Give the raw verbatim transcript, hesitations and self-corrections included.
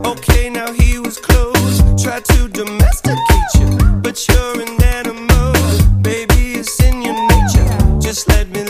Okay, now he was close, tried to domesticate you, but you're an animal, baby, it's in your nature. Just let me